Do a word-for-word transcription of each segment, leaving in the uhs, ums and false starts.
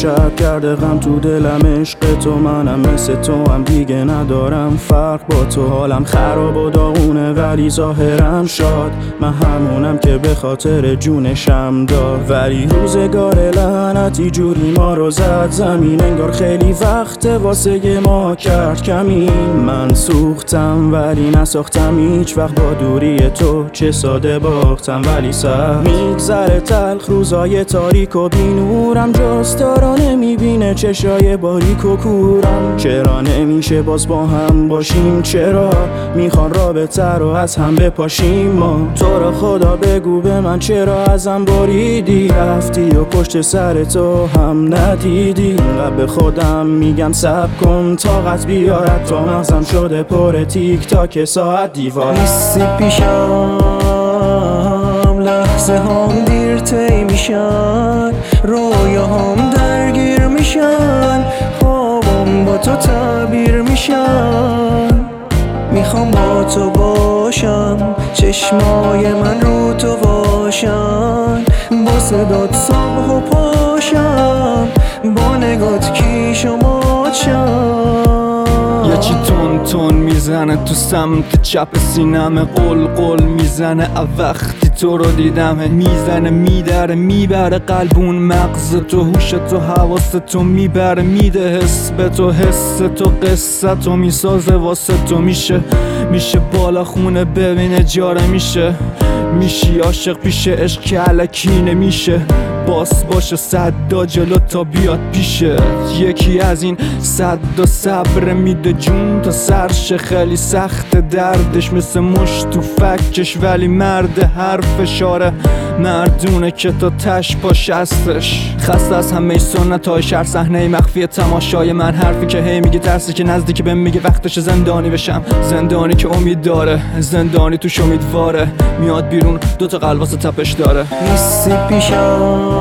شب کرده غم تو دلم، عشق تو منم مثل تو هم دیگه ندارم فرق با تو. حالم خراب و داغونه ولی ظاهرم شاد، من همونم که به خاطر جونشم داد. ولی روزگار لعنتی جوری ما رو زد زمین، انگار خیلی وقت واسه ما کرد کمی. من سوختم ولی نساختم هیچ وقت با دوری تو، چه ساده باختم ولی سر میگذره تلخ روزای تاریک و بینورم، جز تو رو نمیبینه چشای باریک و کورم. چرا نمیشه باز با هم باشیم؟ چرا میخوان رابطه رو از هم بپاشیم ما؟ تو رو خدا بگو به من چرا ازم بریدی؟ رفتی و پشت سر تو هم ندیدی. لب خودم میگم صبر کن طاقت بیارد، تا مغزم شده پر تیک تاک ساعت دیوار. نیستی پیشم لحظه هم دیر طی میشن، رویاهام درگیر میشن، خوابم با تو تعبیر میشن. میخوام با تو باشم، چشمای من رو تو باشن، با صدات صبح و پاشم، با نگات کیش و ماچم. یه چی تون تون میزنه تو سمت چپ سینم، قل قل میزنه وقتی تو رو دیدم. میزنه میدره میبره قلبون مغز تو، هوش تو حواس تو میبره میده حس به تو، حس تو قصه تو میسازه واسه تو. میشه میشه بالا خونه ببینه جاره، میشه میشی عاشق پیش عشق که الکی نمیشه. باس باشه صدا جلو تا بیاد پیشه، یکی از این صدا صبر میده جون تا سرش. خیلی سخت دردش مثل مشت تو فکش، ولی مرد حرف اشاره مردونه که تا تش پاش هستش. خسته از همه سنت های شهر، صحنه مخفی تماشای من، حرفی که هی میگه ترسی که نزدیکی بهم میگه وقتش زندانی بشم. زندانی که امید داره، زندانی توش امیدواره، میاد بیرون دوتا قلب واسه تپش داره. نیستی پیشم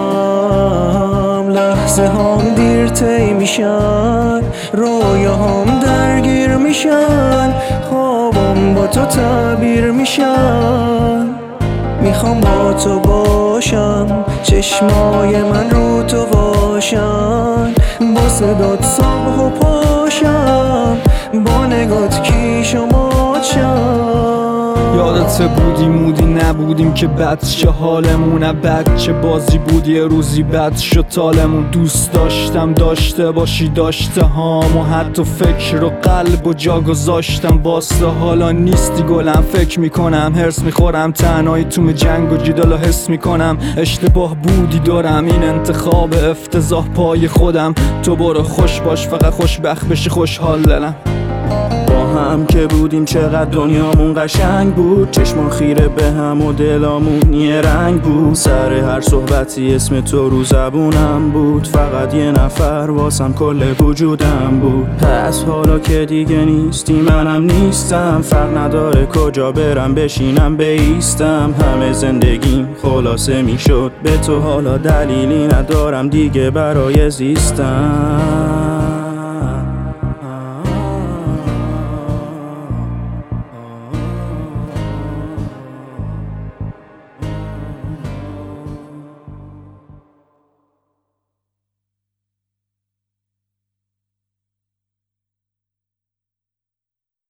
لحظه هم دیر طی میشن، رویاهام درگیر میشن، خوابم با تو تعبیر میشن. میخوام با تو باشم، چشمای من رو تو باشن، با صدات صبح و پاشم، با نگات کیش و ماچم. یادت بودی مودی نبودیم که بد شه حالمون، بچه بازی بود یه روزی بد شد تالمون. دوست داشتم داشته باشی داشته هام، و حتی فکر و قلب و جا گذاشتم واسه حالا نیستی گلم. فکر میکنم هرس میخورم تنهایی توم جنگ و جدال حس میکنم. اشتباه بودی دارم این انتخاب افتضاح پای خودم. تو برو خوش باش فقط خوشبخت بشی خوشحال دلم. با هم که بودیم چقدر دنیامون قشنگ بود، چشمان خیره به هم و دلامون یه رنگ بود. سر هر صحبتی اسم تو رو زبونم بود، فقط یه نفر واسم کل وجودم بود. پس حالا که دیگه نیستی منم نیستم، فرق نداره کجا برم بشینم بیستم. همه زندگیم خلاصه میشد به تو، حالا دلیلی ندارم دیگه برای زیستم.